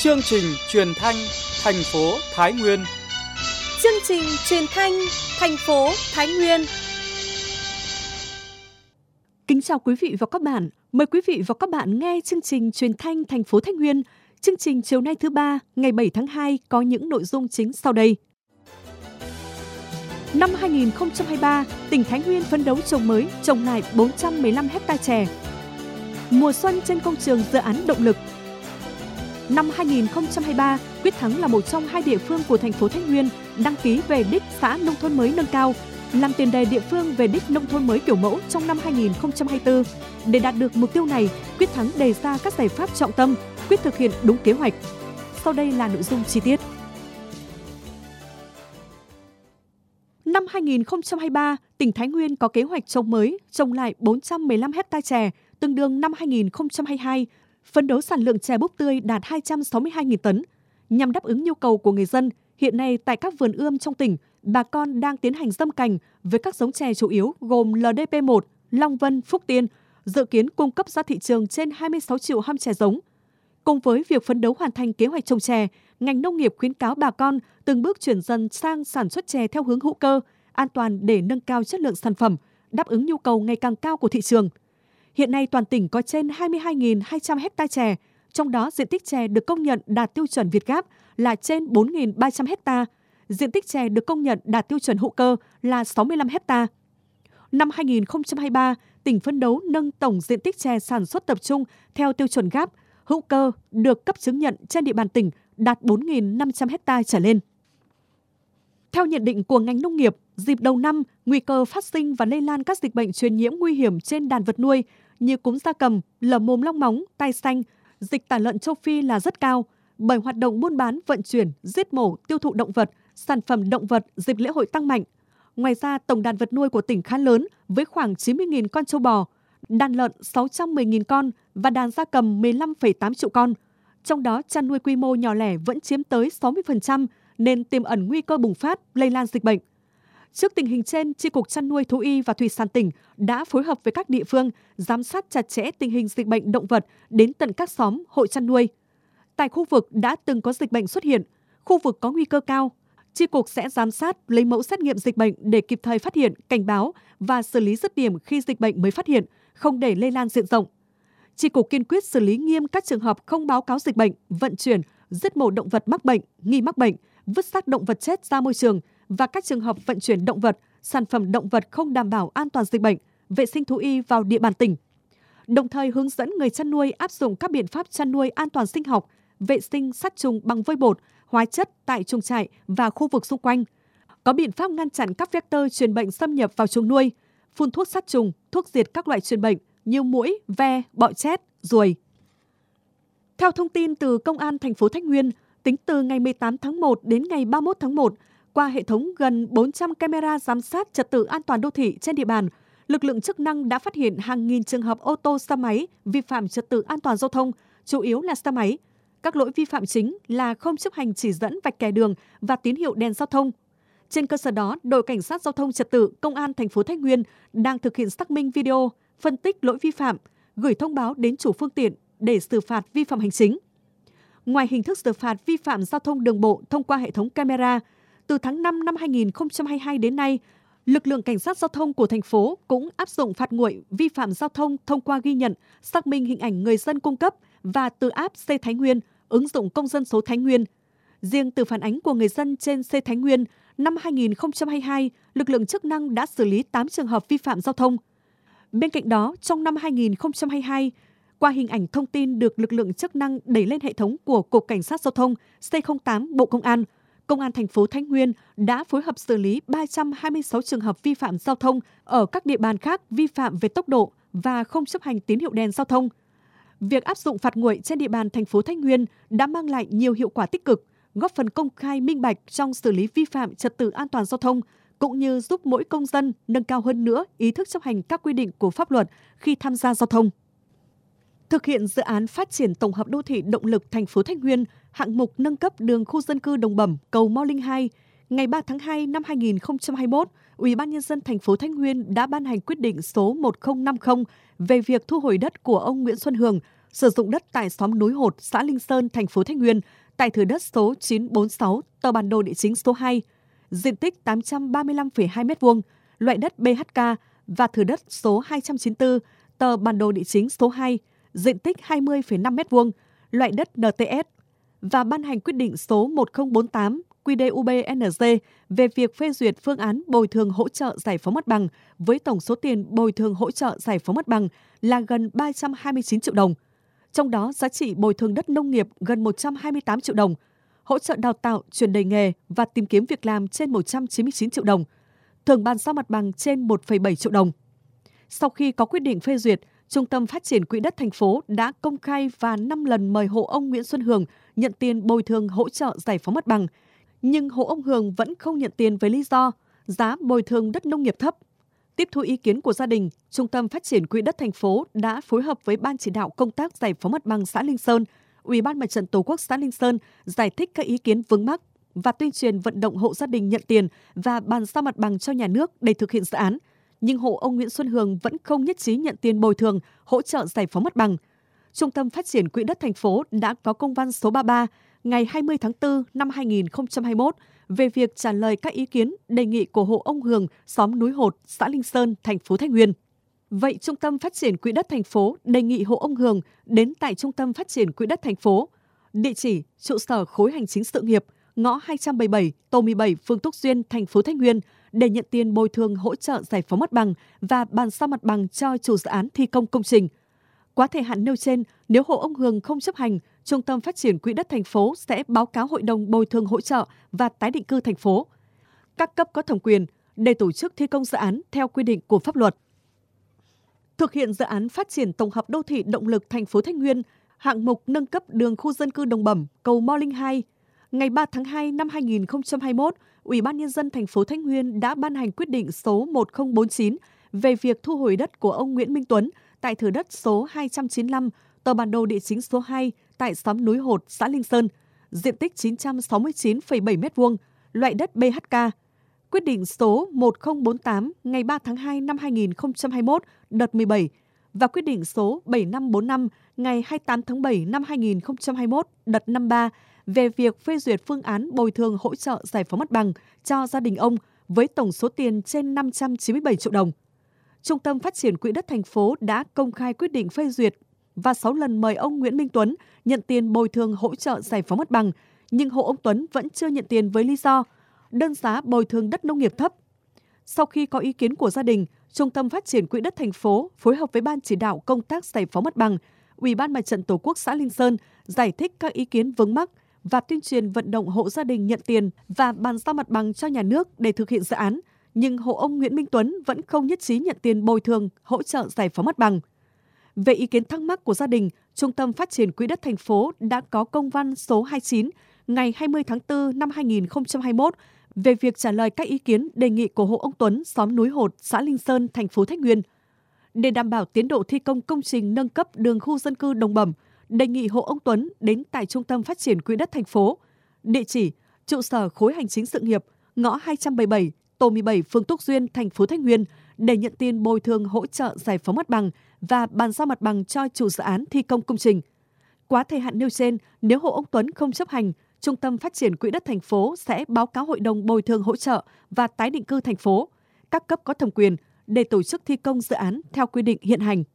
Chương trình truyền thanh thành phố Thái Nguyên. Chương trình truyền thanh thành phố Thái Nguyên. Kính chào quý vị và các bạn. Mời quý vị và các bạn nghe chương trình truyền thanh thành phố Thái Nguyên. Chương trình chiều nay thứ ba, ngày 7 tháng 2 có những nội dung chính sau đây. Năm 2023, tỉnh Thái Nguyên phấn đấu trồng mới, trồng lại 415 ha chè. Mùa xuân trên công trường dự án động lực. Năm 2023, Quyết Thắng là một trong hai địa phương của thành phố Thái Nguyên đăng ký về đích xã nông thôn mới nâng cao, làm tiền đề địa phương về đích nông thôn mới kiểu mẫu trong năm 2024. Để đạt được mục tiêu này, Quyết Thắng đề ra các giải pháp trọng tâm, quyết thực hiện đúng kế hoạch. Sau đây là nội dung chi tiết. Năm 2023, tỉnh Thái Nguyên có kế hoạch trồng mới, trồng lại 415 ha chè, tương đương năm 2022, phấn đấu sản lượng chè búp tươi đạt 262.000 tấn. Nhằm đáp ứng nhu cầu của người dân, hiện nay tại các vườn ươm trong tỉnh, bà con đang tiến hành dâm cành với các giống chè chủ yếu gồm LDP1, Long Vân, Phúc Tiên, dự kiến cung cấp ra thị trường trên 26 triệu hăm chè giống. Cùng với việc phấn đấu hoàn thành kế hoạch trồng chè, ngành nông nghiệp khuyến cáo bà con từng bước chuyển dần sang sản xuất chè theo hướng hữu cơ, an toàn để nâng cao chất lượng sản phẩm, đáp ứng nhu cầu ngày càng cao của thị trường. Hiện nay toàn tỉnh có trên 22.200 ha chè, trong đó diện tích chè được công nhận đạt tiêu chuẩn Việt Gáp là trên 4.300 ha, diện tích chè được công nhận đạt tiêu chuẩn hữu cơ là 65 ha. Năm 2023, tỉnh phấn đấu nâng tổng diện tích chè sản xuất tập trung theo tiêu chuẩn Gáp, hữu cơ được cấp chứng nhận trên địa bàn tỉnh đạt 4.500 ha trở lên. Theo nhận định của ngành nông nghiệp, dịp đầu năm, nguy cơ phát sinh và lây lan các dịch bệnh truyền nhiễm nguy hiểm trên đàn vật nuôi như cúm gia cầm, lở mồm long móng, tai xanh, dịch tả lợn châu Phi là rất cao, bởi hoạt động buôn bán, vận chuyển, giết mổ, tiêu thụ động vật, sản phẩm động vật dịp lễ hội tăng mạnh. Ngoài ra, tổng đàn vật nuôi của tỉnh khá lớn với khoảng 90.000 con trâu bò, đàn lợn 610.000 con và đàn gia cầm 15,8 triệu con. Trong đó, chăn nuôi quy mô nhỏ lẻ vẫn chiếm tới 60% nên tiềm ẩn nguy cơ bùng phát, lây lan dịch bệnh. Trước tình hình trên, Chi cục Chăn nuôi Thú y và Thủy sản tỉnh đã phối hợp với các địa phương giám sát chặt chẽ tình hình dịch bệnh động vật đến tận các xóm, hộ chăn nuôi. Tại khu vực đã từng có dịch bệnh xuất hiện, khu vực có nguy cơ cao, Chi cục sẽ giám sát, lấy mẫu xét nghiệm dịch bệnh để kịp thời phát hiện, cảnh báo và xử lý dứt điểm khi dịch bệnh mới phát hiện, không để lây lan diện rộng. Chi cục kiên quyết xử lý nghiêm các trường hợp không báo cáo dịch bệnh, vận chuyển, giết mổ động vật mắc bệnh, nghi mắc bệnh, vứt xác động vật chết ra môi trường và các trường hợp vận chuyển động vật, sản phẩm động vật không đảm bảo an toàn dịch bệnh, vệ sinh thú y vào địa bàn tỉnh. Đồng thời hướng dẫn người chăn nuôi áp dụng các biện pháp chăn nuôi an toàn sinh học, vệ sinh sát trùng bằng vôi bột, hóa chất tại chuồng trại và khu vực xung quanh. Có biện pháp ngăn chặn các vector truyền bệnh xâm nhập vào chuồng nuôi, phun thuốc sát trùng, thuốc diệt các loại truyền bệnh như muỗi, ve, bọ chét, ruồi. Theo thông tin từ Công an thành phố Thái Nguyên, tính từ ngày 18 tháng 1 đến ngày 31 tháng 1, qua hệ thống gần 400 camera giám sát trật tự an toàn đô thị trên địa bàn, lực lượng chức năng đã phát hiện hàng nghìn trường hợp ô tô xe máy vi phạm trật tự an toàn giao thông, chủ yếu là xe máy. Các lỗi vi phạm chính là không chấp hành chỉ dẫn vạch kẻ đường và tín hiệu đèn giao thông. Trên cơ sở đó, đội cảnh sát giao thông trật tự Công an thành phố Thái Nguyên đang thực hiện xác minh video, phân tích lỗi vi phạm, gửi thông báo đến chủ phương tiện để xử phạt vi phạm hành chính. Ngoài hình thức xử phạt vi phạm giao thông đường bộ thông qua hệ thống camera, từ tháng 5 năm 2022 đến nay, lực lượng cảnh sát giao thông của thành phố cũng áp dụng phạt nguội vi phạm giao thông thông qua ghi nhận, xác minh hình ảnh người dân cung cấp và từ app C Thái Nguyên, ứng dụng công dân số Thái Nguyên. Riêng từ phản ánh của người dân trên C Thái Nguyên, năm 2022, lực lượng chức năng đã xử lý 8 trường hợp vi phạm giao thông. Bên cạnh đó, trong năm 2022, qua hình ảnh thông tin được lực lượng chức năng đẩy lên hệ thống của Cục Cảnh sát Giao thông C08 Bộ Công an thành phố Thái Nguyên đã phối hợp xử lý 326 trường hợp vi phạm giao thông ở các địa bàn khác vi phạm về tốc độ và không chấp hành tín hiệu đèn giao thông. Việc áp dụng phạt nguội trên địa bàn thành phố Thái Nguyên đã mang lại nhiều hiệu quả tích cực, góp phần công khai minh bạch trong xử lý vi phạm trật tự an toàn giao thông, cũng như giúp mỗi công dân nâng cao hơn nữa ý thức chấp hành các quy định của pháp luật khi tham gia giao thông. Thực hiện dự án phát triển tổng hợp đô thị động lực thành phố Thái Nguyên, hạng mục nâng cấp đường khu dân cư Đồng Bẩm, cầu Mao Linh 2, ngày 3 tháng 2 năm 2021, Ủy ban nhân dân thành phố Thái Nguyên đã ban hành quyết định số 1050 về việc thu hồi đất của ông Nguyễn Xuân Hường, sử dụng đất tại xóm Núi Hột, xã Linh Sơn, thành phố Thái Nguyên, tại thửa đất số 946, tờ bản đồ địa chính số 2, diện tích 835,2 m2, loại đất BHK, và thửa đất số 294, tờ bản đồ địa chính số 2, diện tích 20,5 m2, loại đất NTS, và ban hành quyết định số 1048 QĐ-UB-NG về việc phê duyệt phương án bồi thường hỗ trợ giải phóng mặt bằng với tổng số tiền bồi thường hỗ trợ giải phóng mặt bằng là gần 329 triệu đồng. Trong đó, giá trị bồi thường đất nông nghiệp gần 128 triệu đồng, hỗ trợ đào tạo, chuyển đổi nghề và tìm kiếm việc làm trên 199 triệu đồng, thưởng bàn giao mặt bằng trên 1,7 triệu đồng. Sau khi có quyết định phê duyệt, Trung tâm Phát triển Quỹ đất thành phố đã công khai và 5 lần mời hộ ông Nguyễn Xuân Hường nhận tiền bồi thường hỗ trợ giải phóng mặt bằng, nhưng hộ ông Hường vẫn không nhận tiền với lý do giá bồi thường đất nông nghiệp thấp. Tiếp thu ý kiến của gia đình, Trung tâm Phát triển Quỹ đất thành phố đã phối hợp với Ban chỉ đạo công tác giải phóng mặt bằng xã Linh Sơn, Ủy ban Mặt trận Tổ quốc xã Linh Sơn giải thích các ý kiến vướng mắc và tuyên truyền vận động hộ gia đình nhận tiền và bàn giao mặt bằng cho nhà nước để thực hiện dự án. Nhưng hộ ông Nguyễn Xuân Hường vẫn không nhất trí nhận tiền bồi thường hỗ trợ giải phóng mặt bằng. Trung tâm Phát triển Quỹ đất thành phố đã có công văn số 33 ngày 20 tháng 4 năm 2021 về việc trả lời các ý kiến đề nghị của hộ ông Hường, xóm Núi Hột, xã Linh Sơn, thành phố Thái Nguyên. Vậy Trung tâm Phát triển Quỹ đất thành phố đề nghị hộ ông Hường đến tại Trung tâm Phát triển Quỹ đất thành phố, địa chỉ trụ sở khối hành chính sự nghiệp, ngõ 277, tổ 17, phường Túc Duyên, thành phố Thái Nguyên để nhận tiền bồi thường hỗ trợ giải phóng mặt bằng và bàn giao mặt bằng cho chủ dự án thi công công trình. Quá thời hạn nêu trên, nếu hộ ông Hường không chấp hành, Trung tâm Phát triển Quỹ đất thành phố sẽ báo cáo Hội đồng bồi thường hỗ trợ và tái định cư thành phố, các cấp có thẩm quyền để tổ chức thi công dự án theo quy định của pháp luật. Thực hiện dự án phát triển tổng hợp đô thị động lực thành phố Thái Nguyên, hạng mục nâng cấp đường khu dân cư Đồng Bẩm, cầu Mò Linh 2, ngày 3 tháng 2 năm 2021, Ủy ban Nhân dân thành phố Thái Nguyên đã ban hành quyết định số 1049 về việc thu hồi đất của ông Nguyễn Minh Tuấn tại thửa đất số 295, tờ bản đồ địa chính số 2 tại xóm Núi Hột, xã Linh Sơn, diện tích 969,7 m2, loại đất BHK. Quyết định số 1048 ngày 3 tháng 2 năm 2021 đợt 17 và quyết định số 7545 ngày 28 tháng 7 năm 2021 đợt 53 về việc phê duyệt phương án bồi thường hỗ trợ giải phóng mặt bằng cho gia đình ông với tổng số tiền trên 597 triệu đồng. Trung tâm Phát triển Quỹ đất thành phố đã công khai quyết định phê duyệt và 6 lần mời ông Nguyễn Minh Tuấn nhận tiền bồi thường hỗ trợ giải phóng mặt bằng, nhưng hộ ông Tuấn vẫn chưa nhận tiền với lý do đơn giá bồi thường đất nông nghiệp thấp. Sau khi có ý kiến của gia đình, Trung tâm Phát triển Quỹ đất thành phố phối hợp với Ban chỉ đạo công tác giải phóng mặt bằng, Ủy ban Mặt trận Tổ quốc xã Linh Sơn giải thích các ý kiến vướng mắc và tuyên truyền vận động hộ gia đình nhận tiền và bàn giao mặt bằng cho nhà nước để thực hiện dự án, nhưng hộ ông Nguyễn Minh Tuấn vẫn không nhất trí nhận tiền bồi thường hỗ trợ giải phóng mặt bằng. Về ý kiến thắc mắc của gia đình, Trung tâm Phát triển Quỹ đất thành phố đã có công văn số 29 ngày 20 tháng 4 năm 2021 về việc trả lời các ý kiến đề nghị của hộ ông Tuấn, xóm Núi Hột, xã Linh Sơn, thành phố Thái Nguyên. Để đảm bảo tiến độ thi công công trình nâng cấp đường khu dân cư Đồng Bẩm, đề nghị hộ ông Tuấn đến tại Trung tâm Phát triển Quỹ đất thành phố, địa chỉ trụ sở khối hành chính sự nghiệp, ngõ 277, tổ 17, phường Túc Duyên, thành phố Thái Nguyên để nhận tiền bồi thường hỗ trợ giải phóng mặt bằng và bàn giao mặt bằng cho chủ dự án thi công công trình. Quá thời hạn nêu trên, nếu hộ ông Tuấn không chấp hành, Trung tâm Phát triển Quỹ đất thành phố sẽ báo cáo Hội đồng bồi thường hỗ trợ và tái định cư thành phố, các cấp có thẩm quyền để tổ chức thi công dự án theo quy định hiện hành.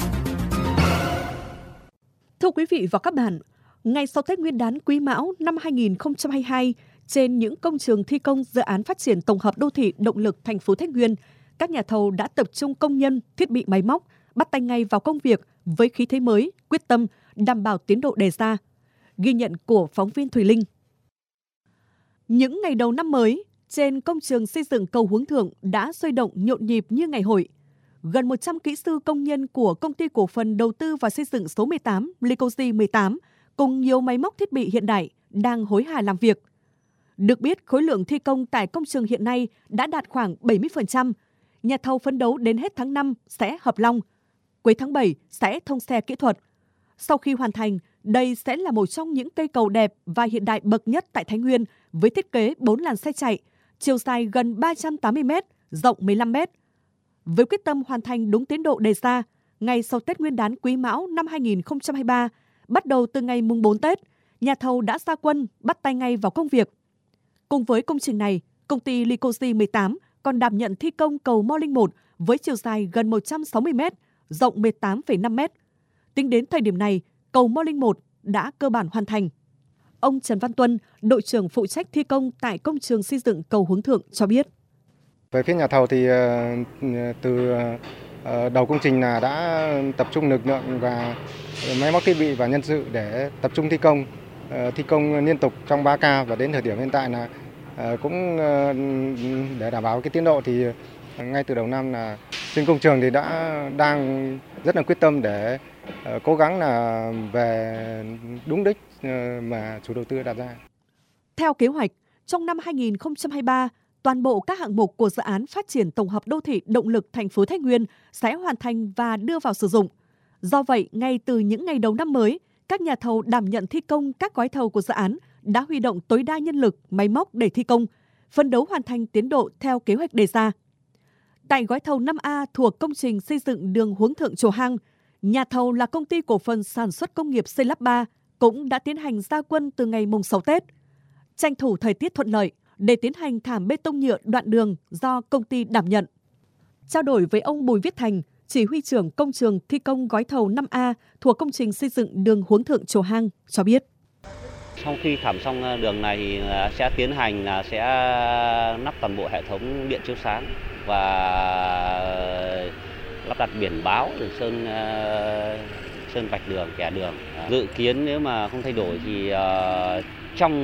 Thưa quý vị và các bạn, ngay sau Tết Nguyên đán Quý Mão năm 2022, trên những công trường thi công dự án phát triển tổng hợp đô thị động lực thành phố Thái Nguyên, các nhà thầu đã tập trung công nhân, thiết bị máy móc, bắt tay ngay vào công việc với khí thế mới, quyết tâm đảm bảo tiến độ đề ra. Ghi nhận của phóng viên Thùy Linh. Những ngày đầu năm mới, trên công trường xây dựng cầu Hướng Thượng đã sôi động nhộn nhịp như ngày hội. Gần 100 kỹ sư công nhân của Công ty Cổ phần Đầu tư và Xây dựng số 18, Lycosi 18, cùng nhiều máy móc thiết bị hiện đại đang hối hả làm việc. Được biết, khối lượng thi công tại công trường hiện nay đã đạt khoảng 70%. Nhà thầu phấn đấu đến hết tháng 5 sẽ hợp long, cuối tháng 7 sẽ thông xe kỹ thuật. Sau khi hoàn thành, đây sẽ là một trong những cây cầu đẹp và hiện đại bậc nhất tại Thái Nguyên với thiết kế 4 làn xe chạy, chiều dài gần 380 m, rộng 15 m. Với quyết tâm hoàn thành đúng tiến độ đề ra, ngay sau Tết Nguyên đán Quý Mão năm 2023, bắt đầu từ ngày mùng 4 Tết, nhà thầu đã ra quân bắt tay ngay vào công việc. Cùng với công trình này, công ty Lycosi 18 còn đảm nhận thi công cầu Mò Linh 1 với chiều dài gần 160 m, rộng 18,5 m. Tính đến thời điểm này, cầu Mò Linh 1 đã cơ bản hoàn thành. Ông Trần Văn Tuân, đội trưởng phụ trách thi công tại công trường xây dựng cầu Hướng Thượng cho biết. Về phía nhà thầu thì từ đầu công trình là đã tập trung lực lượng và máy móc thiết bị và nhân sự để tập trung thi công liên tục trong 3 ca, và đến thời điểm hiện tại là cũng để đảm bảo cái tiến độ thì ngay từ đầu năm là trên công trường thì đang rất là quyết tâm để cố gắng là về đúng đích mà chủ đầu tư đặt ra. Theo kế hoạch, trong năm 2023, toàn bộ các hạng mục của dự án phát triển tổng hợp đô thị động lực thành phố Thái Nguyên sẽ hoàn thành và đưa vào sử dụng. Do vậy, ngay từ những ngày đầu năm mới, các nhà thầu đảm nhận thi công các gói thầu của dự án đã huy động tối đa nhân lực, máy móc để thi công, phấn đấu hoàn thành tiến độ theo kế hoạch đề ra. Tại gói thầu 5A thuộc công trình xây dựng đường Hướng Thượng Chùa Hang, nhà thầu là công ty cổ phần sản xuất công nghiệp Xây Lắp 3 cũng đã tiến hành ra quân từ ngày mùng 6 Tết. Tranh thủ thời tiết thuận lợi để tiến hành thảm bê tông nhựa đoạn đường do công ty đảm nhận. Trao đổi với ông Bùi Viết Thành, chỉ huy trưởng công trường thi công gói thầu 5A thuộc công trình xây dựng đường Hướng Thượng Chùa Hang cho biết. Sau khi thảm xong đường này thì sẽ tiến hành sẽ lắp toàn bộ hệ thống điện chiếu sáng và lắp đặt biển báo để sơn vạch đường, kẻ đường. Dự kiến nếu mà không thay đổi thì trong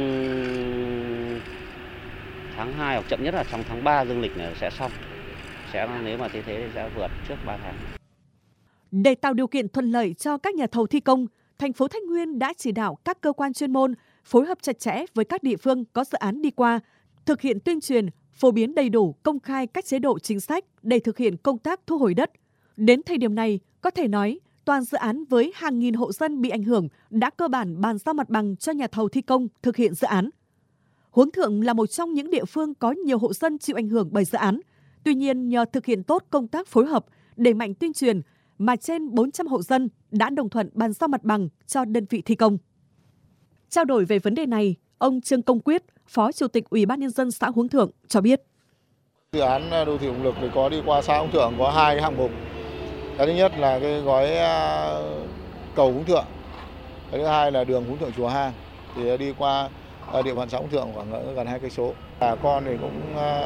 tháng 2 hoặc chậm nhất là trong tháng 3 dương lịch này sẽ xong. Nếu mà thế thì sẽ vượt trước 3 tháng. Để tạo điều kiện thuận lợi cho các nhà thầu thi công, thành phố Thái Nguyên đã chỉ đạo các cơ quan chuyên môn phối hợp chặt chẽ với các địa phương có dự án đi qua, thực hiện tuyên truyền, phổ biến đầy đủ, công khai các chế độ chính sách để thực hiện công tác thu hồi đất. Đến thời điểm này, có thể nói, toàn dự án với hàng nghìn hộ dân bị ảnh hưởng đã cơ bản bàn giao mặt bằng cho nhà thầu thi công thực hiện dự án. Hướng Thượng là một trong những địa phương có nhiều hộ dân chịu ảnh hưởng bởi dự án. Tuy nhiên, nhờ thực hiện tốt công tác phối hợp, đẩy mạnh tuyên truyền, mà trên 400 hộ dân đã đồng thuận bàn giao mặt bằng cho đơn vị thi công. Trao đổi về vấn đề này, ông Trương Công Quyết, Phó Chủ tịch Ủy ban Nhân dân xã Hướng Thượng cho biết. Dự án đô thị động lực thì có đi qua xã Hướng Thượng có 2 hạng mục. Cái thứ nhất là cái gói cầu Hướng Thượng, cái thứ hai là đường Hướng Thượng Chùa Hang thì đi qua địa phận xã Hướng Thượng khoảng gần 2 cây số. Bà con thì cũng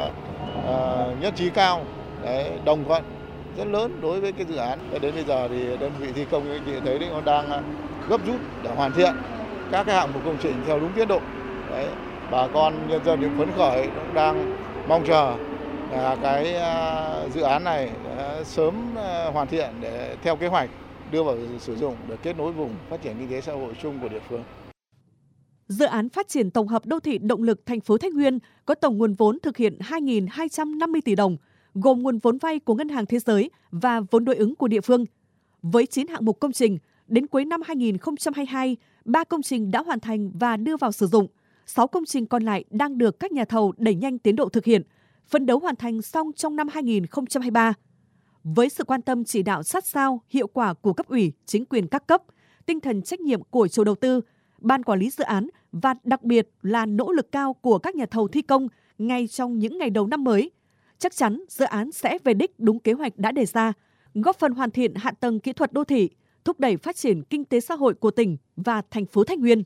nhất trí cao, đồng thuận rất lớn đối với cái dự án. Đến bây giờ thì đơn vị thi công như chị thấy đấy, nó đang gấp rút để hoàn thiện các cái hạng mục công trình theo đúng tiến độ. Bà con nhân dân thì phấn khởi, cũng đang mong chờ là cái dự án này sớm hoàn thiện để theo kế hoạch đưa vào sử dụng để kết nối vùng phát triển kinh tế xã hội chung của địa phương. Dự án phát triển tổng hợp đô thị động lực thành phố Thái Nguyên có tổng nguồn vốn thực hiện 2.250 tỷ đồng, gồm nguồn vốn vay của Ngân hàng Thế giới và vốn đối ứng của địa phương. Với 9 hạng mục công trình, đến cuối năm 2022, 3 công trình đã hoàn thành và đưa vào sử dụng. 6 công trình còn lại đang được các nhà thầu đẩy nhanh tiến độ thực hiện, phấn đấu hoàn thành xong trong năm 2023. Với sự quan tâm chỉ đạo sát sao, hiệu quả của cấp ủy, chính quyền các cấp, tinh thần trách nhiệm của chủ đầu tư, ban quản lý dự án và đặc biệt là nỗ lực cao của các nhà thầu thi công ngay trong những ngày đầu năm mới, chắc chắn dự án sẽ về đích đúng kế hoạch đã đề ra, góp phần hoàn thiện hạ tầng kỹ thuật đô thị, thúc đẩy phát triển kinh tế xã hội của tỉnh và thành phố Thái Nguyên.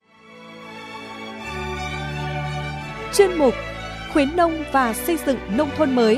Chuyên mục khuyến nông và xây dựng nông thôn mới.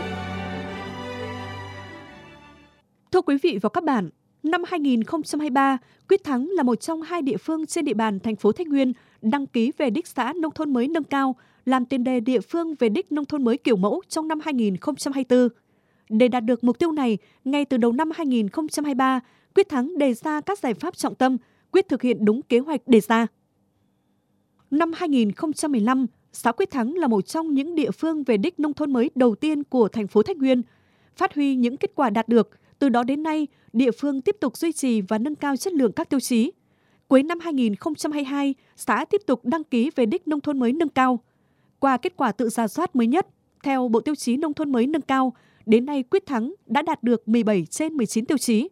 Thưa quý vị và các bạn, năm 2023, Quyết Thắng là một trong 2 địa phương trên địa bàn thành phố Thái Nguyên đăng ký về đích xã nông thôn mới nâng cao, làm tiền đề địa phương về đích nông thôn mới kiểu mẫu trong năm 2024. Để đạt được mục tiêu này, ngay từ đầu năm 2023, Quyết Thắng đề ra các giải pháp trọng tâm, quyết thực hiện đúng kế hoạch đề ra. Năm 2015, xã Quyết Thắng là một trong những địa phương về đích nông thôn mới đầu tiên của thành phố Thái Nguyên. Phát huy những kết quả đạt được, từ đó đến nay, địa phương tiếp tục duy trì và nâng cao chất lượng các tiêu chí. Cuối năm 2022, xã tiếp tục đăng ký về đích nông thôn mới nâng cao. Qua kết quả tự rà soát mới nhất, theo Bộ Tiêu chí Nông thôn mới nâng cao, đến nay Quyết Thắng đã đạt được 17 trên 19 tiêu chí.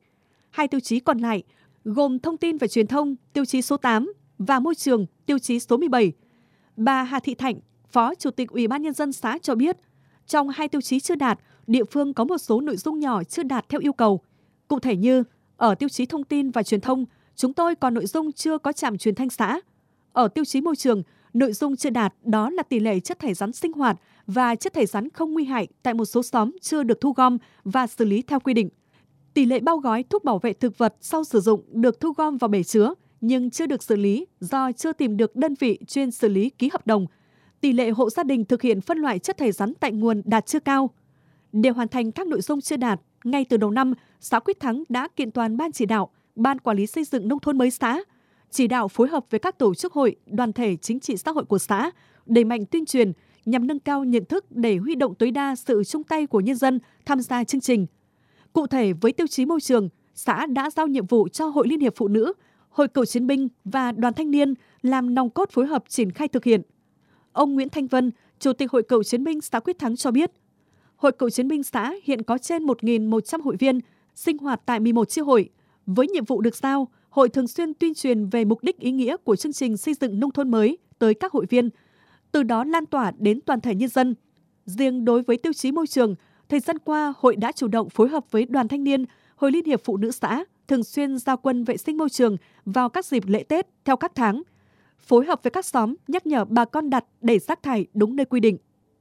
2 tiêu chí còn lại gồm thông tin và truyền thông, tiêu chí số 8 và môi trường, tiêu chí số 17. Bà Hà Thị Thạnh, Phó Chủ tịch Ủy ban Nhân dân xã cho biết, trong 2 tiêu chí chưa đạt, địa phương có một số nội dung nhỏ chưa đạt theo yêu cầu. Cụ thể như, ở tiêu chí thông tin và truyền thông, chúng tôi còn nội dung chưa có trạm truyền thanh xã. Ở tiêu chí môi trường, nội dung chưa đạt đó là tỷ lệ chất thải rắn sinh hoạt và chất thải rắn không nguy hại tại một số xóm chưa được thu gom và xử lý theo quy định. Tỷ lệ bao gói thuốc bảo vệ thực vật sau sử dụng được thu gom vào bể chứa nhưng chưa được xử lý do chưa tìm được đơn vị chuyên xử lý ký hợp đồng. Tỷ lệ hộ gia đình thực hiện phân loại chất thải rắn tại nguồn đạt chưa cao. Để hoàn thành các nội dung chưa đạt, ngay từ đầu năm, xã Quyết Thắng đã kiện toàn Ban chỉ đạo, Ban quản lý xây dựng nông thôn mới xã, chỉ đạo phối hợp với các tổ chức hội, đoàn thể chính trị xã hội của xã, đẩy mạnh tuyên truyền nhằm nâng cao nhận thức để huy động tối đa sự chung tay của nhân dân tham gia chương trình. Cụ thể với tiêu chí môi trường, xã đã giao nhiệm vụ cho Hội Liên hiệp Phụ nữ, Hội Cựu chiến binh và Đoàn thanh niên làm nòng cốt phối hợp triển khai thực hiện. Ông Nguyễn Thanh Vân, Chủ tịch Hội Cựu chiến binh xã Quyết Thắng cho biết, Hội Cựu chiến binh xã hiện có trên 1.100 hội viên, sinh hoạt tại 11 chi hội. Với nhiệm vụ được giao, hội thường xuyên tuyên truyền về mục đích ý nghĩa của chương trình xây dựng nông thôn mới tới các hội viên, từ đó lan tỏa đến toàn thể nhân dân. Riêng đối với tiêu chí môi trường, thời gian qua, hội đã chủ động phối hợp với Đoàn thanh niên, Hội Liên hiệp Phụ nữ xã, thường xuyên giao quân vệ sinh môi trường vào các dịp lễ Tết theo các tháng, phối hợp với các xóm nhắc nhở bà con đặt để rác thải đúng nơi quy định.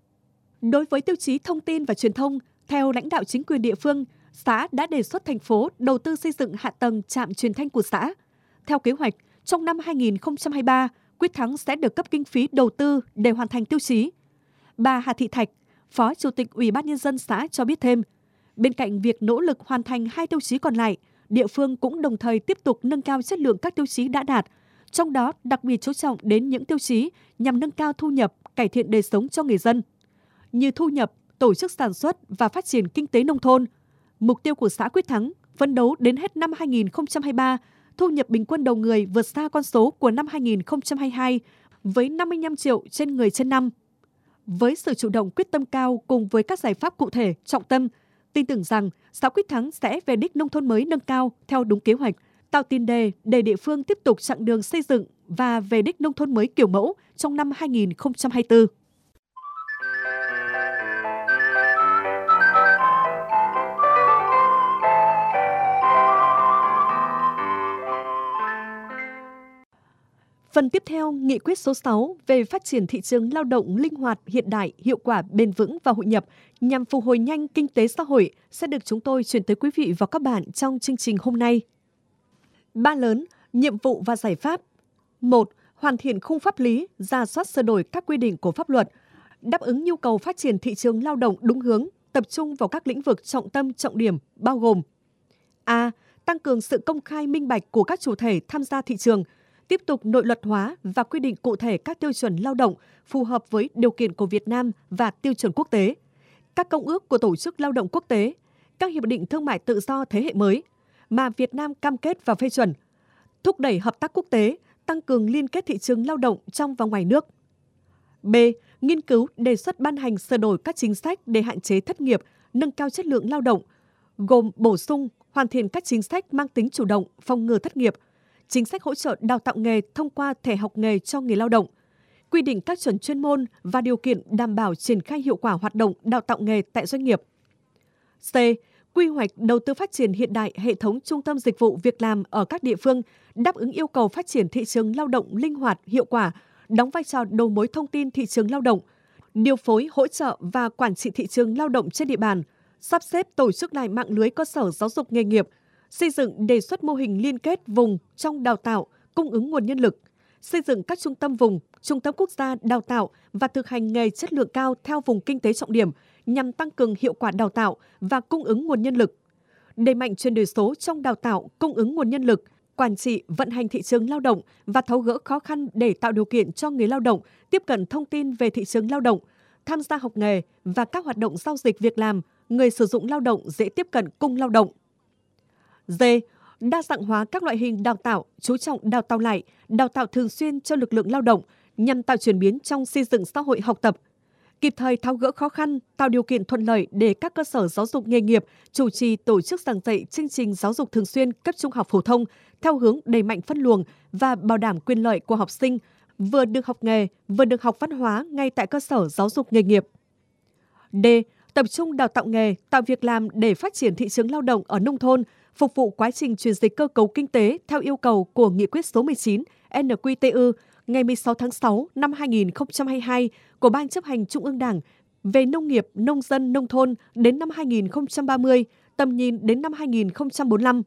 Đối với tiêu chí thông tin và truyền thông, theo lãnh đạo chính quyền địa phương, xã đã đề xuất thành phố đầu tư xây dựng hạ tầng trạm truyền thanh của xã. Theo kế hoạch, trong năm 2023, Quyết Thắng sẽ được cấp kinh phí đầu tư để hoàn thành tiêu chí. Bà Hà Thị Thạch, Phó Chủ tịch Ủy ban Nhân dân xã cho biết thêm, bên cạnh việc nỗ lực hoàn thành 2 tiêu chí còn lại, địa phương cũng đồng thời tiếp tục nâng cao chất lượng các tiêu chí đã đạt, trong đó đặc biệt chú trọng đến những tiêu chí nhằm nâng cao thu nhập, cải thiện đời sống cho người dân, như thu nhập, tổ chức sản xuất và phát triển kinh tế nông thôn. Mục tiêu của xã Quyết Thắng phấn đấu đến hết năm 2023, thu nhập bình quân đầu người vượt xa con số của năm 2022 với 55 triệu trên người trên năm. Với sự chủ động quyết tâm cao cùng với các giải pháp cụ thể, trọng tâm, tin tưởng rằng xã Quyết Thắng sẽ về đích nông thôn mới nâng cao theo đúng kế hoạch, tạo tiền đề để địa phương tiếp tục chặng đường xây dựng và về đích nông thôn mới kiểu mẫu trong năm 2024. Phần tiếp theo, nghị quyết số 6 về phát triển thị trường lao động linh hoạt, hiện đại, hiệu quả, bền vững và hội nhập nhằm phục hồi nhanh kinh tế xã hội sẽ được chúng tôi chuyển tới quý vị và các bạn trong chương trình hôm nay. 3 lớn, nhiệm vụ và giải pháp. 1. Hoàn thiện khung pháp lý, rà soát sửa đổi các quy định của pháp luật, đáp ứng nhu cầu phát triển thị trường lao động đúng hướng, tập trung vào các lĩnh vực trọng tâm, trọng điểm, bao gồm A. Tăng cường sự công khai minh bạch của các chủ thể tham gia thị trường, tiếp tục nội luật hóa và quy định cụ thể các tiêu chuẩn lao động phù hợp với điều kiện của Việt Nam và tiêu chuẩn quốc tế, các công ước của Tổ chức Lao động Quốc tế, các hiệp định thương mại tự do thế hệ mới mà Việt Nam cam kết và phê chuẩn, thúc đẩy hợp tác quốc tế, tăng cường liên kết thị trường lao động trong và ngoài nước. B. Nghiên cứu đề xuất ban hành sửa đổi các chính sách để hạn chế thất nghiệp, nâng cao chất lượng lao động, gồm bổ sung, hoàn thiện các chính sách mang tính chủ động, phòng ngừa thất nghiệp, chính sách hỗ trợ đào tạo nghề thông qua thẻ học nghề cho người lao động, quy định các chuẩn chuyên môn và điều kiện đảm bảo triển khai hiệu quả hoạt động đào tạo nghề tại doanh nghiệp. C. Quy hoạch đầu tư phát triển hiện đại hệ thống trung tâm dịch vụ việc làm ở các địa phương, đáp ứng yêu cầu phát triển thị trường lao động linh hoạt, hiệu quả, đóng vai trò đầu mối thông tin thị trường lao động, điều phối, hỗ trợ và quản trị thị trường lao động trên địa bàn, sắp xếp tổ chức lại mạng lưới cơ sở giáo dục nghề nghiệp, xây dựng đề xuất mô hình liên kết vùng trong đào tạo, cung ứng nguồn nhân lực, xây dựng các trung tâm vùng, trung tâm quốc gia đào tạo và thực hành nghề chất lượng cao theo vùng kinh tế trọng điểm nhằm tăng cường hiệu quả đào tạo và cung ứng nguồn nhân lực. Đẩy mạnh chuyển đổi số trong đào tạo, cung ứng nguồn nhân lực, quản trị, vận hành thị trường lao động và tháo gỡ khó khăn để tạo điều kiện cho người lao động tiếp cận thông tin về thị trường lao động, tham gia học nghề và các hoạt động giao dịch việc làm, người sử dụng lao động dễ tiếp cận cung lao động. D. Đa dạng hóa các loại hình đào tạo, chú trọng đào tạo lại, đào tạo thường xuyên cho lực lượng lao động nhằm tạo chuyển biến trong xây dựng xã hội học tập. kịp thời tháo gỡ khó khăn, tạo điều kiện thuận lợi để các cơ sở giáo dục nghề nghiệp chủ trì tổ chức giảng dạy chương trình giáo dục thường xuyên cấp trung học phổ thông theo hướng đẩy mạnh phân luồng và bảo đảm quyền lợi của học sinh, vừa được học nghề, vừa được học văn hóa ngay tại cơ sở giáo dục nghề nghiệp. D. Tập trung đào tạo nghề, tạo việc làm để phát triển thị trường lao động ở nông thôn, phục vụ quá trình chuyển dịch cơ cấu kinh tế theo yêu cầu của Nghị quyết số 19 NQTU ngày 16 tháng 6 năm 2022 của Ban Chấp hành Trung ương Đảng về nông nghiệp, nông dân, nông thôn đến năm 2030, tầm nhìn đến năm 2045.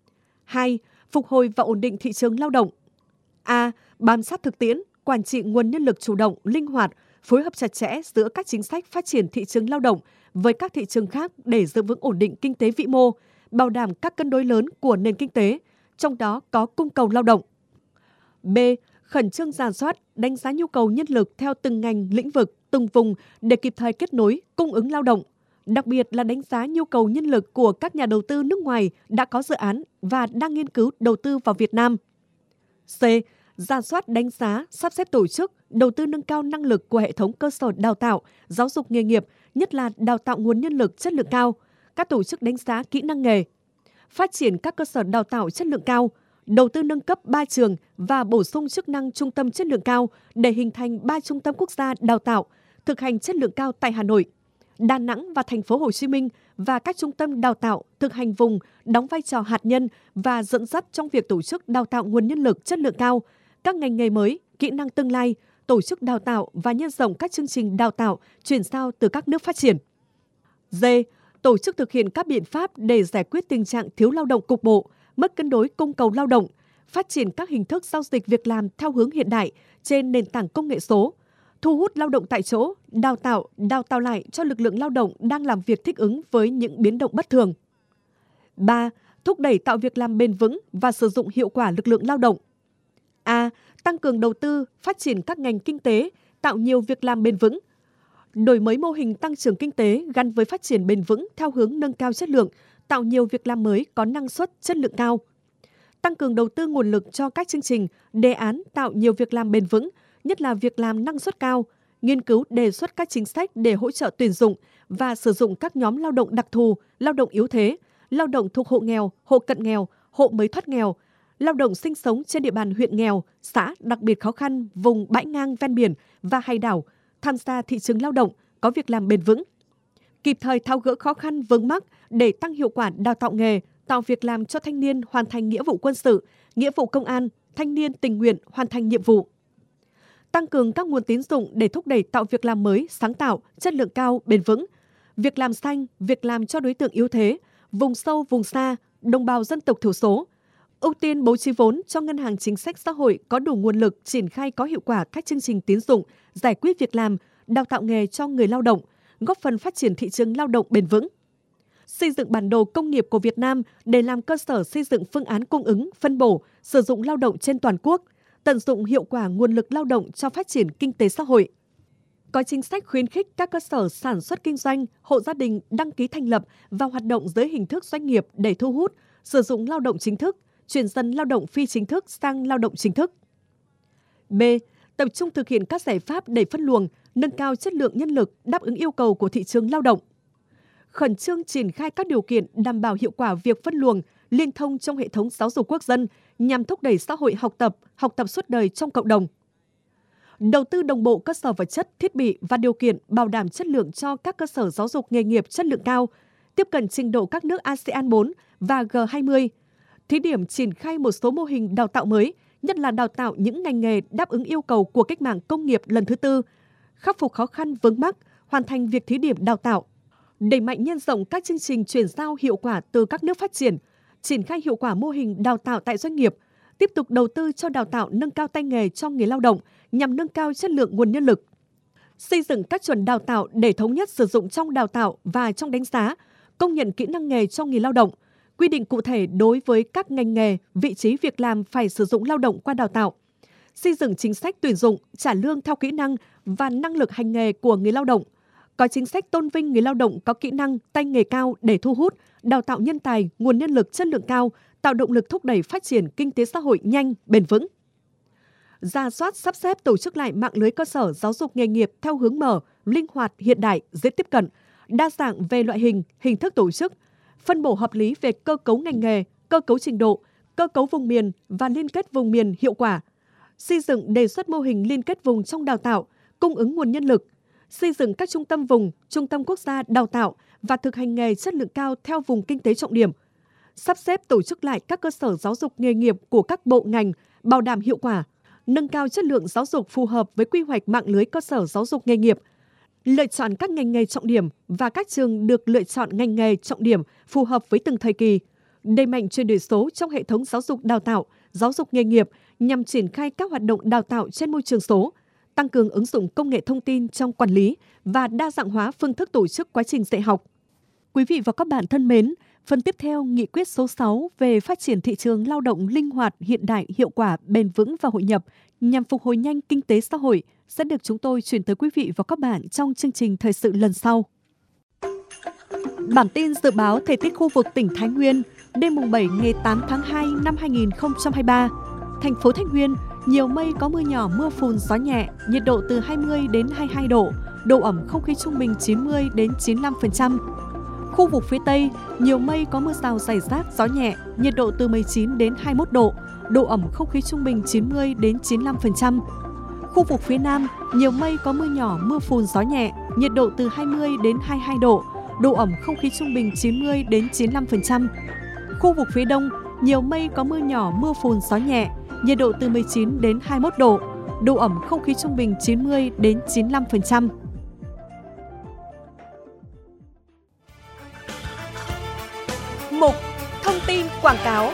2. Phục hồi và ổn định thị trường lao động. A. Bám sát thực tiễn, quản trị nguồn nhân lực chủ động, linh hoạt, phối hợp chặt chẽ giữa các chính sách phát triển thị trường lao động với các thị trường khác để giữ vững ổn định kinh tế vĩ mô, bảo đảm các cân đối lớn của nền kinh tế, trong đó có cung cầu lao động. B. Khẩn trương rà soát, đánh giá nhu cầu nhân lực theo từng ngành, lĩnh vực, từng vùng để kịp thời kết nối, cung ứng lao động. Đặc biệt là đánh giá nhu cầu nhân lực của các nhà đầu tư nước ngoài đã có dự án và đang nghiên cứu đầu tư vào Việt Nam. C. Rà soát, đánh giá, sắp xếp tổ chức, đầu tư nâng cao năng lực của hệ thống cơ sở đào tạo, giáo dục nghề nghiệp, nhất là đào tạo nguồn nhân lực chất lượng cao, các tổ chức đánh giá kỹ năng nghề. Phát triển các cơ sở đào tạo chất lượng cao, đầu tư nâng cấp 3 trường và bổ sung chức năng trung tâm chất lượng cao để hình thành 3 trung tâm quốc gia đào tạo, thực hành chất lượng cao tại Hà Nội, Đà Nẵng và thành phố Hồ Chí Minh, và các trung tâm đào tạo thực hành vùng đóng vai trò hạt nhân và dẫn dắt trong việc tổ chức đào tạo nguồn nhân lực chất lượng cao, các ngành nghề mới, kỹ năng tương lai, tổ chức đào tạo và nhân rộng các chương trình đào tạo chuyển giao từ các nước phát triển. D. Tổ chức thực hiện các biện pháp để giải quyết tình trạng thiếu lao động cục bộ, mất cân đối cung cầu lao động, phát triển các hình thức giao dịch việc làm theo hướng hiện đại trên nền tảng công nghệ số, thu hút lao động tại chỗ, đào tạo lại cho lực lượng lao động đang làm việc thích ứng với những biến động bất thường. 3. Thúc đẩy tạo việc làm bền vững và sử dụng hiệu quả lực lượng lao động. A. Tăng cường đầu tư, phát triển các ngành kinh tế, tạo nhiều việc làm bền vững. Đổi mới mô hình tăng trưởng kinh tế gắn với phát triển bền vững theo hướng nâng cao chất lượng, tạo nhiều việc làm mới có năng suất, chất lượng cao. Tăng cường đầu tư nguồn lực cho các chương trình, đề án tạo nhiều việc làm bền vững, nhất là việc làm năng suất cao, nghiên cứu đề xuất các chính sách để hỗ trợ tuyển dụng và sử dụng các nhóm lao động đặc thù, lao động yếu thế, lao động thuộc hộ nghèo, hộ cận nghèo, hộ mới thoát nghèo, lao động sinh sống trên địa bàn huyện nghèo, xã đặc biệt khó khăn, vùng bãi ngang ven biển và hải đảo, tham gia thị trường lao động, có việc làm bền vững. Kịp thời tháo gỡ khó khăn vướng mắc để tăng hiệu quả đào tạo nghề, tạo việc làm cho thanh niên hoàn thành nghĩa vụ quân sự, nghĩa vụ công an, thanh niên tình nguyện hoàn thành nhiệm vụ. Tăng cường các nguồn tín dụng để thúc đẩy tạo việc làm mới, sáng tạo, chất lượng cao, bền vững. Việc làm xanh, việc làm cho đối tượng yếu thế, vùng sâu, vùng xa, đồng bào dân tộc thiểu số. Ưu tiên bố trí vốn cho ngân hàng chính sách xã hội có đủ nguồn lực triển khai có hiệu quả các chương trình tín dụng, giải quyết việc làm, đào tạo nghề cho người lao động, góp phần phát triển thị trường lao động bền vững. Xây dựng bản đồ công nghiệp của Việt Nam để làm cơ sở xây dựng phương án cung ứng, phân bổ, sử dụng lao động trên toàn quốc, tận dụng hiệu quả nguồn lực lao động cho phát triển kinh tế xã hội. Có chính sách khuyến khích các cơ sở sản xuất kinh doanh, hộ gia đình đăng ký thành lập và hoạt động dưới hình thức doanh nghiệp để thu hút, sử dụng lao động chính thức, chuyển dần lao động phi chính thức sang lao động chính thức. B. Tập trung thực hiện các giải pháp để phân luồng, nâng cao chất lượng nhân lực đáp ứng yêu cầu của thị trường lao động. Khẩn trương triển khai các điều kiện đảm bảo hiệu quả việc phân luồng, liên thông trong hệ thống giáo dục quốc dân nhằm thúc đẩy xã hội học tập suốt đời trong cộng đồng. Đầu tư đồng bộ cơ sở vật chất, thiết bị và điều kiện bảo đảm chất lượng cho các cơ sở giáo dục nghề nghiệp chất lượng cao, tiếp cận trình độ các nước ASEAN 4 và G20. Thí điểm triển khai một số mô hình đào tạo mới, nhất là đào tạo những ngành nghề đáp ứng yêu cầu của cách mạng công nghiệp lần thứ tư, khắc phục khó khăn vướng mắc, hoàn thành việc thí điểm đào tạo. Đẩy mạnh nhân rộng các chương trình chuyển giao hiệu quả từ các nước phát triển, triển khai hiệu quả mô hình đào tạo tại doanh nghiệp, tiếp tục đầu tư cho đào tạo nâng cao tay nghề cho người lao động nhằm nâng cao chất lượng nguồn nhân lực. Xây dựng các chuẩn đào tạo để thống nhất sử dụng trong đào tạo và trong đánh giá, công nhận kỹ năng nghề cho người lao động, quy định cụ thể đối với các ngành nghề, vị trí việc làm phải sử dụng lao động qua đào tạo. Xây dựng chính sách tuyển dụng, trả lương theo kỹ năng và năng lực hành nghề của người lao động. Có chính sách tôn vinh người lao động có kỹ năng, tay nghề cao để thu hút, đào tạo nhân tài, nguồn nhân lực chất lượng cao, tạo động lực thúc đẩy phát triển kinh tế xã hội nhanh, bền vững. rà soát sắp xếp tổ chức lại mạng lưới cơ sở giáo dục nghề nghiệp theo hướng mở, linh hoạt, hiện đại, dễ tiếp cận, đa dạng về loại hình, hình thức tổ chức, phân bổ hợp lý về cơ cấu ngành nghề, cơ cấu trình độ, cơ cấu vùng miền và liên kết vùng miền hiệu quả, xây dựng đề xuất mô hình liên kết vùng trong đào tạo, cung ứng nguồn nhân lực, xây dựng các trung tâm vùng, trung tâm quốc gia đào tạo và thực hành nghề chất lượng cao theo vùng kinh tế trọng điểm, sắp xếp tổ chức lại các cơ sở giáo dục nghề nghiệp của các bộ ngành, bảo đảm hiệu quả, nâng cao chất lượng giáo dục phù hợp với quy hoạch mạng lưới cơ sở giáo dục nghề nghiệp, lựa chọn các ngành nghề trọng điểm và các trường được lựa chọn ngành nghề trọng điểm phù hợp với từng thời kỳ, đẩy mạnh chuyển đổi số trong hệ thống giáo dục đào tạo, giáo dục nghề nghiệp nhằm triển khai các hoạt động đào tạo trên môi trường số, tăng cường ứng dụng công nghệ thông tin trong quản lý và đa dạng hóa phương thức tổ chức quá trình dạy học. Quý vị và các bạn thân mến, phần tiếp theo nghị quyết số 6 về phát triển thị trường lao động linh hoạt, hiện đại, hiệu quả, bền vững và hội nhập nhằm phục hồi nhanh kinh tế xã hội sẽ được chúng tôi chuyển tới quý vị và các bạn trong chương trình thời sự lần sau. Bản tin dự báo thời tiết khu vực tỉnh Thái Nguyên đêm mùng 7 ngày 8 tháng 2 năm 2023. Thành phố Thái Nguyên, nhiều mây có mưa nhỏ, mưa phùn, gió nhẹ, nhiệt độ từ 20 đến 22 độ, độ ẩm không khí trung bình 90 đến 95%. Khu vực phía Tây, nhiều mây có mưa rào rải rác, gió nhẹ, nhiệt độ từ 19 đến 21 độ, độ ẩm không khí trung bình 90 đến 95%. Khu vực phía Nam, nhiều mây có mưa nhỏ, mưa phùn, gió nhẹ, nhiệt độ từ 20 đến 22 độ, độ ẩm không khí trung bình 90 đến 95%. Khu vực phía Đông, nhiều mây có mưa nhỏ, mưa phùn, gió nhẹ, nhiệt độ từ 19 đến 21 độ, độ ẩm không khí trung bình 90 đến 95%. Mục thông tin quảng cáo.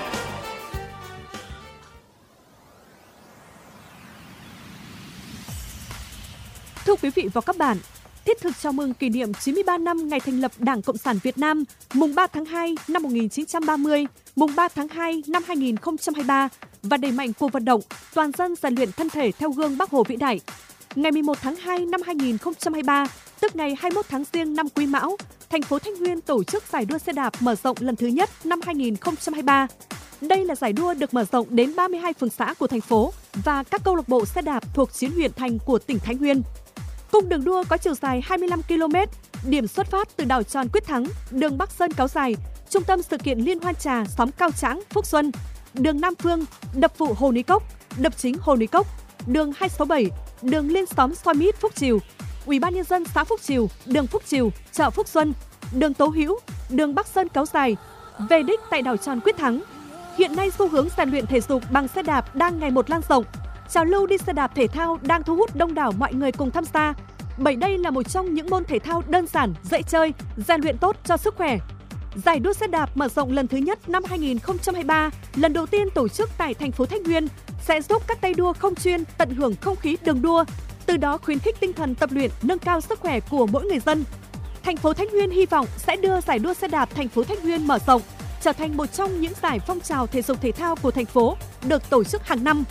Thưa quý vị và các bạn, thiết thực chào mừng kỷ niệm 93 năm ngày thành lập Đảng Cộng sản Việt Nam, mùng 3 tháng 2 năm 1930, mùng 3 tháng 2 năm 2023 và đẩy mạnh cuộc vận động toàn dân rèn luyện thân thể theo gương Bác Hồ vĩ đại. Ngày 11 tháng 2 năm 2023, tức ngày 21 tháng Giêng năm Quý Mão, thành phố Thái Nguyên tổ chức giải đua xe đạp mở rộng lần thứ nhất năm 2023. Đây là giải đua được mở rộng đến 32 phường xã của thành phố và các câu lạc bộ xe đạp thuộc 9 huyện thành của tỉnh Thái Nguyên. Cung đường đua có chiều dài 25 km, điểm xuất phát từ đảo Tròn Quyết Thắng, đường Bắc Sơn Cáo Dài, trung tâm sự kiện Liên Hoan Trà, xóm Cao Tráng, Phúc Xuân, đường Nam Phương, đập phụ Hồ Núi Cốc, đập chính Hồ Núi Cốc, đường 267, đường liên xóm Soi Mít, Phúc Triều, Ủy ban nhân dân xã Phúc Triều, đường Phúc Triều, chợ Phúc Xuân, đường Tố Hữu, đường Bắc Sơn Cáo Dài, về đích tại đảo Tròn Quyết Thắng. Hiện nay xu hướng rèn luyện thể dục bằng xe đạp đang ngày một lan rộng. Trào lưu đi xe đạp thể thao đang thu hút đông đảo mọi người cùng tham gia. Bởi đây là một trong những môn thể thao đơn giản, dễ chơi, rèn luyện tốt cho sức khỏe. Giải đua xe đạp mở rộng lần thứ nhất năm 2023, lần đầu tiên tổ chức tại thành phố Thái Nguyên, sẽ giúp các tay đua không chuyên tận hưởng không khí đường đua, từ đó khuyến khích tinh thần tập luyện, nâng cao sức khỏe của mỗi người dân. Thành phố Thái Nguyên hy vọng sẽ đưa giải đua xe đạp thành phố Thái Nguyên mở rộng, trở thành một trong những giải phong trào thể dục thể thao của thành phố được tổ chức hàng năm.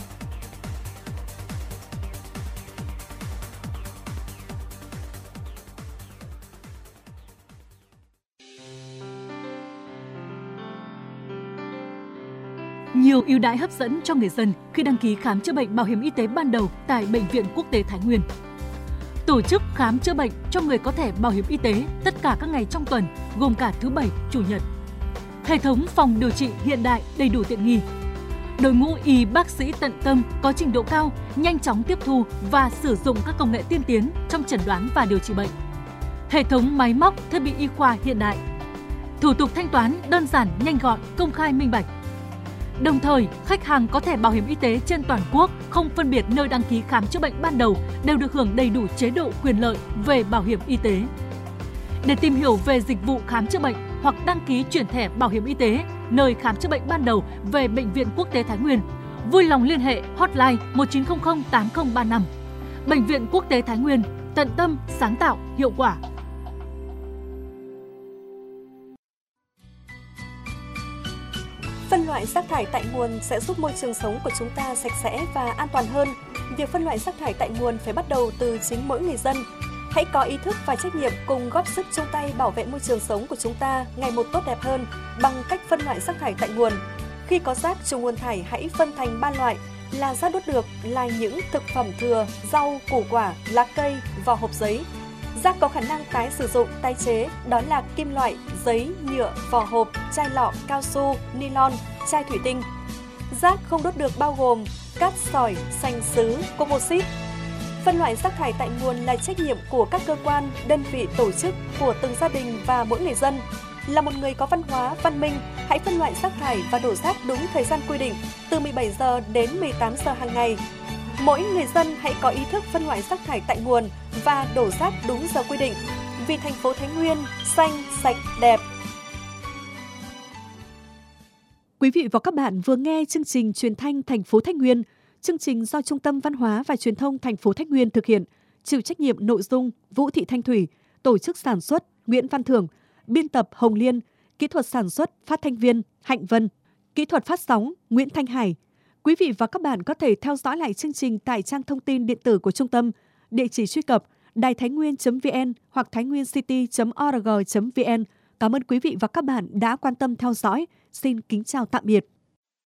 Nhiều ưu đãi hấp dẫn cho người dân khi đăng ký khám chữa bệnh bảo hiểm y tế ban đầu tại Bệnh viện Quốc tế Thái Nguyên. Tổ chức khám chữa bệnh cho người có thẻ bảo hiểm y tế tất cả các ngày trong tuần, gồm cả thứ Bảy, Chủ nhật. Hệ thống phòng điều trị hiện đại đầy đủ tiện nghi. Đội ngũ y bác sĩ tận tâm có trình độ cao, nhanh chóng tiếp thu và sử dụng các công nghệ tiên tiến trong chẩn đoán và điều trị bệnh. Hệ thống máy móc, thiết bị y khoa hiện đại. Thủ tục thanh toán đơn giản, nhanh gọn, công khai minh bạch. Đồng thời, khách hàng có thẻ bảo hiểm y tế trên toàn quốc, không phân biệt nơi đăng ký khám chữa bệnh ban đầu, đều được hưởng đầy đủ chế độ quyền lợi về bảo hiểm y tế. Để tìm hiểu về dịch vụ khám chữa bệnh hoặc đăng ký chuyển thẻ bảo hiểm y tế nơi khám chữa bệnh ban đầu về Bệnh viện Quốc tế Thái Nguyên, vui lòng liên hệ hotline 1900 8035. Bệnh viện Quốc tế Thái Nguyên, tận tâm, sáng tạo, hiệu quả. Phân loại rác thải tại nguồn sẽ giúp môi trường sống của chúng ta sạch sẽ và an toàn hơn. Việc phân loại rác thải tại nguồn phải bắt đầu từ chính mỗi người dân. Hãy có ý thức và trách nhiệm cùng góp sức chung tay bảo vệ môi trường sống của chúng ta ngày một tốt đẹp hơn bằng cách phân loại rác thải tại nguồn. Khi có rác trùng nguồn thải hãy phân thành 3 loại là rác đốt được là những thực phẩm thừa, rau, củ quả, lá cây, vỏ hộp giấy. Rác có khả năng tái sử dụng, tái chế, đó là kim loại, giấy, nhựa, vỏ hộp, chai lọ, cao su, nylon, chai thủy tinh. Rác không đốt được bao gồm cát sỏi, sành sứ, composite. Phân loại rác thải tại nguồn là trách nhiệm của các cơ quan, đơn vị, tổ chức, của từng gia đình và mỗi người dân. Là một người có văn hóa, văn minh, hãy phân loại rác thải và đổ rác đúng thời gian quy định, từ 17 giờ đến 18 giờ hàng ngày. Mỗi người dân hãy có ý thức phân loại rác thải tại nguồn và đổ rác đúng giờ quy định. Vì thành phố Thái Nguyên xanh, sạch, đẹp. Quý vị và các bạn vừa nghe chương trình truyền thanh thành phố Thái Nguyên. Chương trình do Trung tâm Văn hóa và Truyền thông thành phố Thái Nguyên thực hiện, chịu trách nhiệm nội dung Vũ Thị Thanh Thủy, tổ chức sản xuất Nguyễn Văn Thưởng, biên tập Hồng Liên, kỹ thuật sản xuất phát thanh viên Hạnh Vân, kỹ thuật phát sóng Nguyễn Thanh Hải. Quý vị và các bạn có thể theo dõi lại chương trình tại trang thông tin điện tử của trung tâm, địa chỉ truy cập đàitháinnguyên.vn hoặc thainwincity.org.vn. Cảm ơn quý vị và các bạn đã quan tâm theo dõi. Xin kính chào tạm biệt.